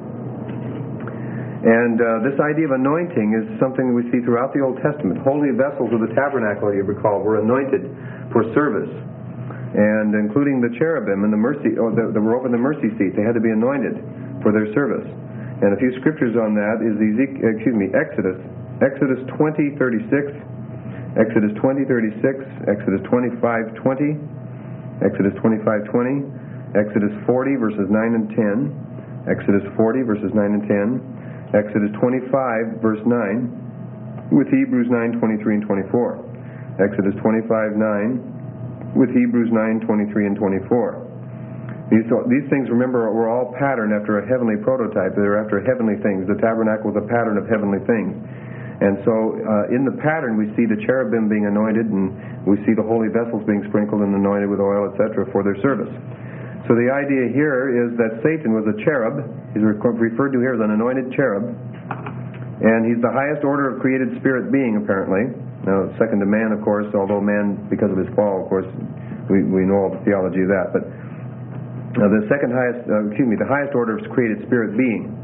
And uh, this idea of anointing is something we see throughout the Old Testament. Holy vessels of the tabernacle, you recall, were anointed for service. And including the cherubim and the mercy, oh, that were over the mercy seat, they had to be anointed for their service. And a few scriptures on that is Ezekiel, excuse me, Exodus, Exodus twenty thirty-six. Exodus twenty thirty-six, Exodus twenty-five twenty, Exodus twenty-five twenty, Exodus forty verses nine and ten, Exodus forty verses nine and ten, Exodus twenty-five verse nine, with Hebrews nine twenty-three and twenty-four, Exodus twenty-five nine, with Hebrews nine twenty-three and twenty-four. These, these things, remember, were all patterned after a heavenly prototype. They're after heavenly things. The tabernacle was a pattern of heavenly things. And so uh, in the pattern we see the cherubim being anointed, and we see the holy vessels being sprinkled and anointed with oil, et cetera, for their service. So the idea here is that Satan was a cherub. He's referred to here as an anointed cherub. And he's the highest order of created spirit being, apparently. Now, second to man, of course, although man, because of his fall, of course, we, we know all the theology of that. But uh, the second highest, uh, excuse me, the highest order of created spirit being.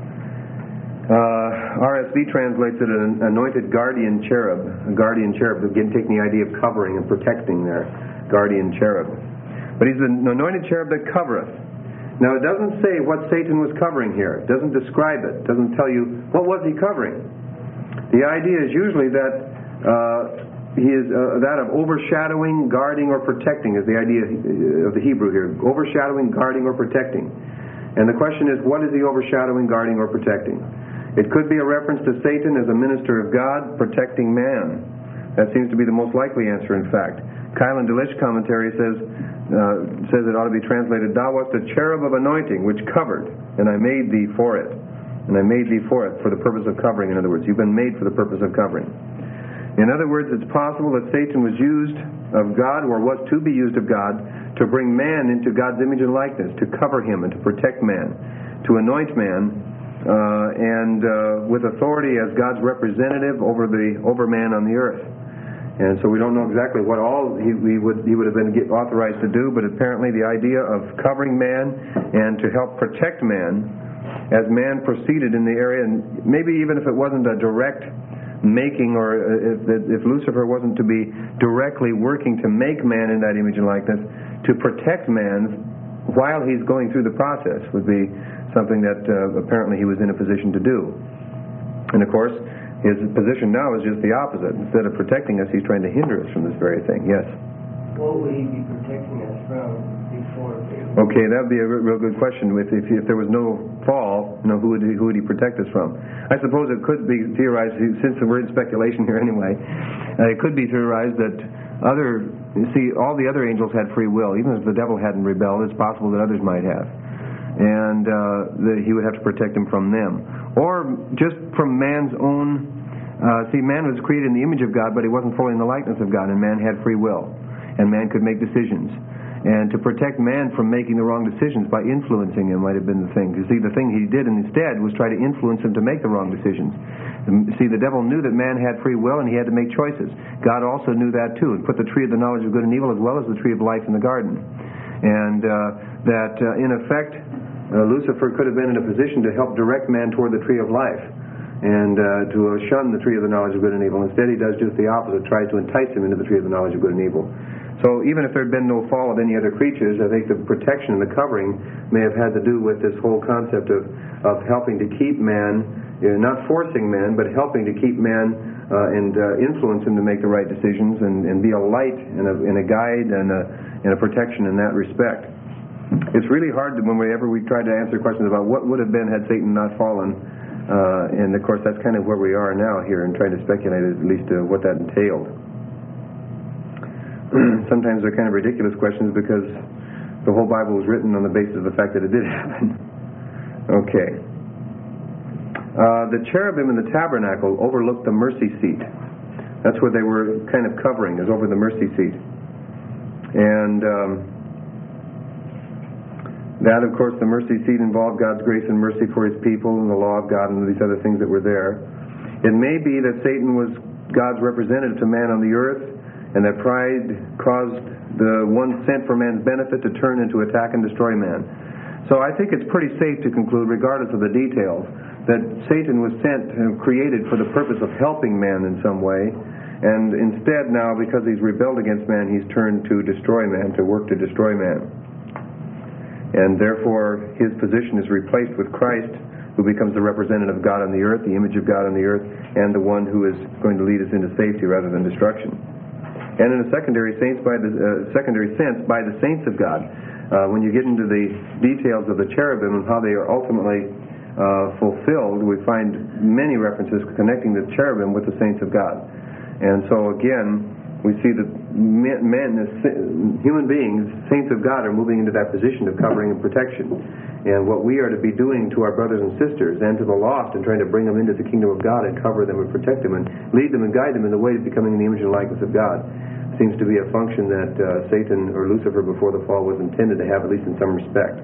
Uh, R S V translates it an anointed guardian cherub. A guardian cherub, again taking the idea of covering and protecting there. Guardian cherub. But he's an anointed cherub that covereth. Now it doesn't say what Satan was covering here. It doesn't describe it. It doesn't tell you what was he covering. The idea is usually that uh, he is uh, that of overshadowing, guarding, or protecting is the idea of the Hebrew here. Overshadowing, guarding, or protecting. And the question is, what is he overshadowing, guarding, or protecting? It could be a reference to Satan as a minister of God protecting man. That seems to be the most likely answer, in fact. Kylan Delish commentary says uh, says it ought to be translated, Thou wast a cherub of anointing which covered, and I made thee for it. And I made thee for it, for the purpose of covering, in other words. You've been made for the purpose of covering. In other words, it's possible that Satan was used of God, or was to be used of God, to bring man into God's image and likeness, to cover him and to protect man, to anoint man, Uh, and uh, with authority as God's representative over the over man on the earth. And so we don't know exactly what all he, he would he would have been get authorized to do, but apparently the idea of covering man and to help protect man as man proceeded in the area, and maybe even if it wasn't a direct making, or if, if Lucifer wasn't to be directly working to make man in that image and likeness, to protect man while he's going through the process would be something that uh, apparently he was in a position to do. And of course, his position now is just the opposite. Instead of protecting us, he's trying to hinder us from this very thing. Yes? What would he be protecting us from before? Okay, that would be a real good question. If, if, if there was no fall, you know, who would he, who would he protect us from? I suppose it could be theorized, since we're in speculation here anyway, uh, it could be theorized that other, you see, all the other angels had free will. Even if the devil hadn't rebelled, it's possible that others might have. And uh, that he would have to protect him from them. Or just from man's own Uh, see, man was created in the image of God, but he wasn't fully in the likeness of God, and man had free will, and man could make decisions. And to protect man from making the wrong decisions by influencing him might have been the thing. You see, the thing he did instead was try to influence him to make the wrong decisions. See, the devil knew that man had free will and he had to make choices. God also knew that too, and put the tree of the knowledge of good and evil as well as the tree of life in the garden. And uh, that, uh, in effect, uh, Lucifer could have been in a position to help direct man toward the tree of life and uh, to uh, shun the tree of the knowledge of good and evil. Instead, he does just the opposite, tries to entice him into the tree of the knowledge of good and evil. So even if there had been no fall of any other creatures, I think the protection and the covering may have had to do with this whole concept of, of helping to keep man, you know, not forcing man, but helping to keep man uh, and uh, influence him to make the right decisions and, and be a light and a, and a guide and a, and a protection in that respect. It's really hard to, whenever we try to answer questions about what would have been had Satan not fallen, uh, and of course that's kind of where we are now here and trying to speculate at least uh, what that entailed. Sometimes they're kind of ridiculous questions because the whole Bible was written on the basis of the fact that it did happen. Okay. Uh, the cherubim in the tabernacle overlooked the mercy seat. That's where they were kind of covering, is over the mercy seat. And um, that, of course, the mercy seat involved God's grace and mercy for His people and the law of God and these other things that were there. It may be that Satan was God's representative to man on the earth, and that pride caused the one sent for man's benefit to turn into attack and destroy man. So I think it's pretty safe to conclude, regardless of the details, that Satan was sent and created for the purpose of helping man in some way, and instead now, because he's rebelled against man, he's turned to destroy man, to work to destroy man. And therefore, his position is replaced with Christ, who becomes the representative of God on the earth, the image of God on the earth, and the one who is going to lead us into safety rather than destruction. And in a secondary sense, by the uh, secondary sense, by the saints of God. Uh, when you get into the details of the cherubim and how they are ultimately uh, fulfilled, we find many references connecting the cherubim with the saints of God. And so again, we see that men, men, human beings, saints of God, are moving into that position of covering and protection. And what we are to be doing to our brothers and sisters and to the lost and trying to bring them into the kingdom of God and cover them and protect them and lead them and guide them in the way of becoming in the image and likeness of God seems to be a function that uh, Satan or Lucifer before the fall was intended to have, at least in some respect.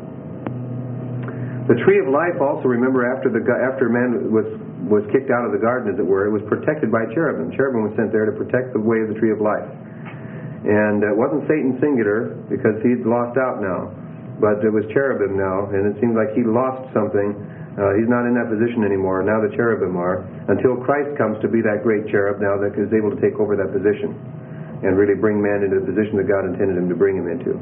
The tree of life also, remember, after the after man was was kicked out of the garden, as it were, it was protected by cherubim. Cherubim was sent there to protect the way of the tree of life. And it wasn't Satan singular, because he'd lost out now, but it was cherubim now, and it seemed like he lost something. Uh, he's not in that position anymore. Now the cherubim are, until Christ comes to be that great cherub now that is able to take over that position and really bring man into the position that God intended him to bring him into.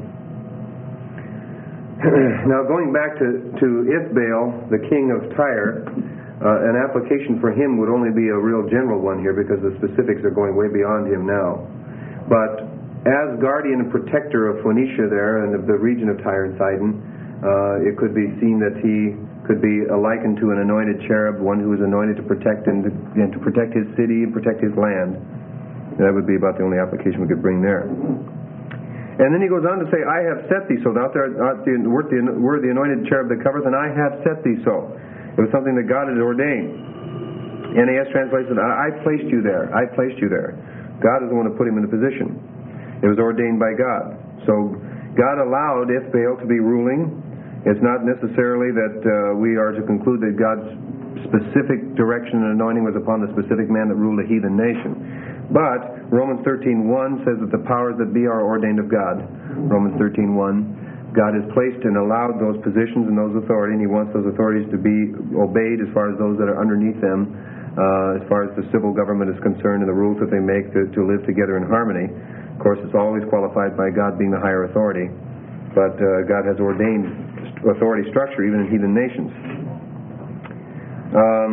Now, going back to, to Ithbaal, the king of Tyre, uh, an application for him would only be a real general one here because the specifics are going way beyond him now. But as guardian and protector of Phoenicia there and of the region of Tyre and Sidon, uh, it could be seen that he could be likened to an anointed cherub, one who is anointed to protect and to, and to protect his city and protect his land. That would be about the only application we could bring there. And then he goes on to say, I have set thee so. Out there, out the, word, the, word the anointed cherub that covereth, and I have set thee so. It was something that God had ordained. N A S translates it, I placed you there. I placed you there. God is the one who put him in a position. It was ordained by God. So God allowed Ithbaal to be ruling. It's not necessarily that uh, we are to conclude that God's specific direction and anointing was upon the specific man that ruled a heathen nation. But Romans thirteen one says that the powers that be are ordained of God. Romans thirteen one. God has placed and allowed those positions and those authority, and He wants those authorities to be obeyed as far as those that are underneath them, uh, as far as the civil government is concerned and the rules that they make to, to live together in harmony. Of course, it's always qualified by God being the higher authority, but uh, God has ordained authority structure even in heathen nations. Um,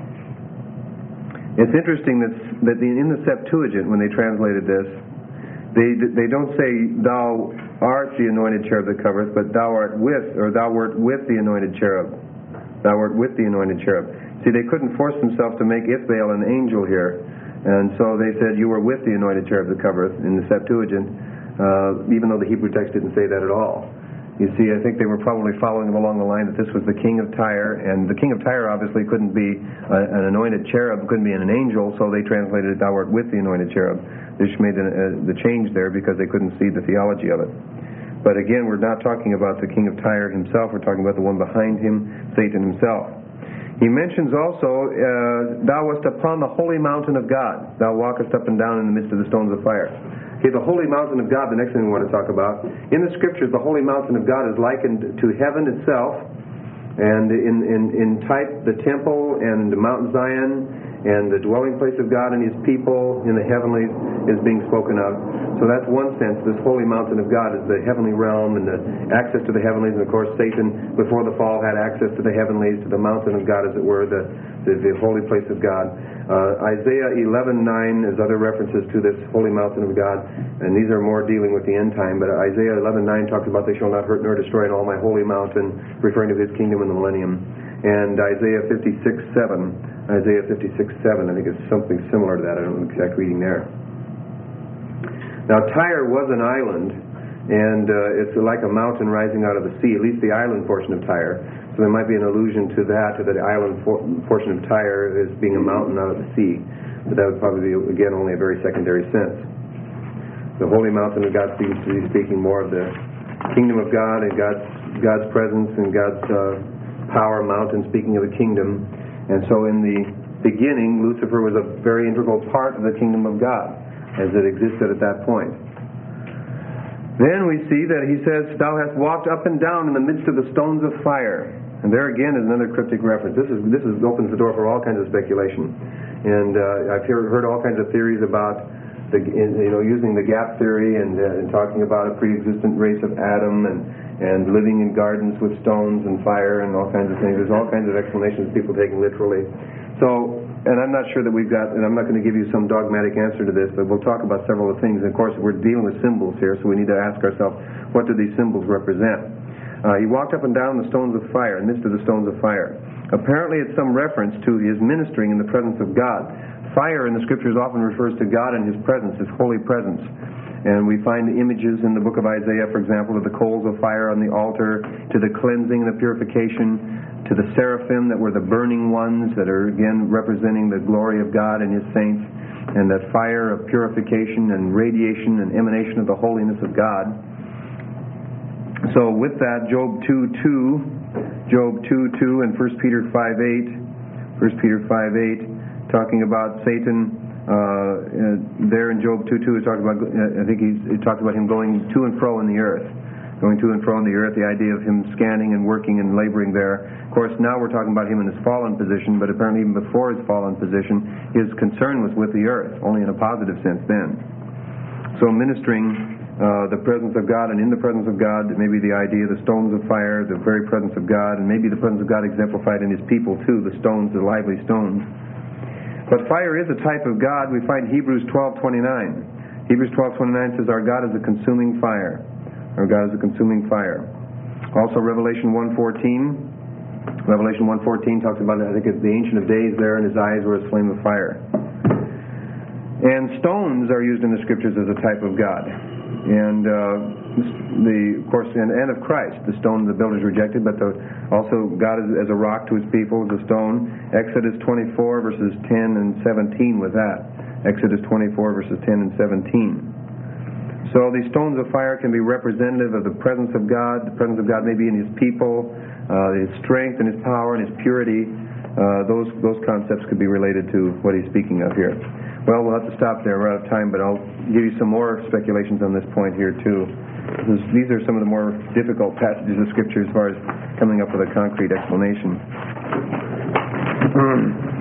it's interesting that, that the, in the Septuagint, when they translated this, they they don't say, thou art the anointed cherub that covereth, but thou art with, or thou wert with the anointed cherub. Thou wert with the anointed cherub. See, they couldn't force themselves to make Ithbaal an angel here, and so they said, you were with the anointed cherub that covereth, in the Septuagint, uh, even though the Hebrew text didn't say that at all. You see, I think they were probably following along the line that this was the king of Tyre, and the king of Tyre obviously couldn't be a, an anointed cherub, couldn't be an angel, so they translated it, thou art with the anointed cherub. They just made the, uh, the change there because they couldn't see the theology of it. But again, we're not talking about the king of Tyre himself, we're talking about the one behind him, Satan himself. He mentions also, uh, thou wast upon the holy mountain of God, thou walkest up and down in the midst of the stones of fire. Okay, the holy mountain of God, the next thing we want to talk about. In the scriptures, the holy mountain of God is likened to heaven itself, and in, in, in type the temple and Mount Zion and the dwelling place of God and his people in the heavenlies is being spoken of. So that's one sense. This holy mountain of God is the heavenly realm and the access to the heavenlies. And of course, Satan, before the fall, had access to the heavenlies, to the mountain of God, as it were, the, the, the holy place of God. Uh, Isaiah eleven nine is other references to this holy mountain of God, and these are more dealing with the end time. But Isaiah eleven nine talks about they shall not hurt nor destroy in all my holy mountain, referring to his kingdom in the millennium. And Isaiah fifty-six seven, Isaiah fifty-six seven, I think it's something similar to that. I don't know the exact reading there. Now Tyre was an island, and uh, it's like a mountain rising out of the sea, at least the island portion of Tyre. So there might be an allusion to that, to the island for, portion of Tyre as being a mountain out of the sea. But that would probably be, again, only a very secondary sense. The holy mountain of God seems to be speaking more of the kingdom of God and God's, God's presence and God's uh, power mountain, speaking of the kingdom. And so in the beginning, Lucifer was a very integral part of the kingdom of God as it existed at that point. Then we see that he says, thou hast walked up and down in the midst of the stones of fire. And there again is another cryptic reference. This is this is opens the door for all kinds of speculation. And uh, I've heard, heard all kinds of theories about the you know using the gap theory and, uh, and talking about a pre-existent race of Adam and and living in gardens with stones and fire and all kinds of things. There's all kinds of explanations people taking literally. So, and I'm not sure that we've got, and I'm not going to give you some dogmatic answer to this, but we'll talk about several of the things. And of course, we're dealing with symbols here, so we need to ask ourselves, what do these symbols represent? Uh, he walked up and down the stones of fire, in the midst of the stones of fire. Apparently it's some reference to his ministering in the presence of God. Fire in the scriptures often refers to God and his presence, his holy presence. And we find images in the book of Isaiah, for example, of the coals of fire on the altar, to the cleansing and the purification, to the seraphim that were the burning ones that are again representing the glory of God and his saints, and that fire of purification and radiation and emanation of the holiness of God. So with that, Job two two, Job two two and First Peter five eight, First Peter five eight, talking about Satan. Uh, there in Job two two, it talks about. Uh, I think he's, it talks about him going to and fro in the earth, going to and fro in the earth. The idea of him scanning and working and laboring there. Of course, now we're talking about him in his fallen position, but apparently even before his fallen position, his concern was with the earth, only in a positive sense then. So ministering. Uh, the presence of God, and in the presence of God, maybe the idea of the stones of fire, the very presence of God, and maybe the presence of God exemplified in his people too, the stones, the lively stones. But fire is a type of God. We find Hebrews twelve twenty-nine. Hebrews twelve twenty-nine says, our God is a consuming fire. Our God is a consuming fire. Also Revelation one fourteen. Revelation one fourteen talks about, I think it's the Ancient of Days there, and his eyes were a flame of fire. And stones are used in the scriptures as a type of God. And uh, the, of course, and, and of Christ, the stone the builders rejected, but the, also God is, as a rock to his people, as a stone. Exodus twenty-four verses ten and seventeen with that. Exodus twenty-four verses ten and seventeen. So these stones of fire can be representative of the presence of God. The presence of God may be in his people, uh, his strength and his power and his purity. Uh, those those concepts could be related to what he's speaking of here. Well, we'll have to stop there. We're out of time, but I'll give you some more speculations on this point here, too. This, these are some of the more difficult passages of Scripture as far as coming up with a concrete explanation.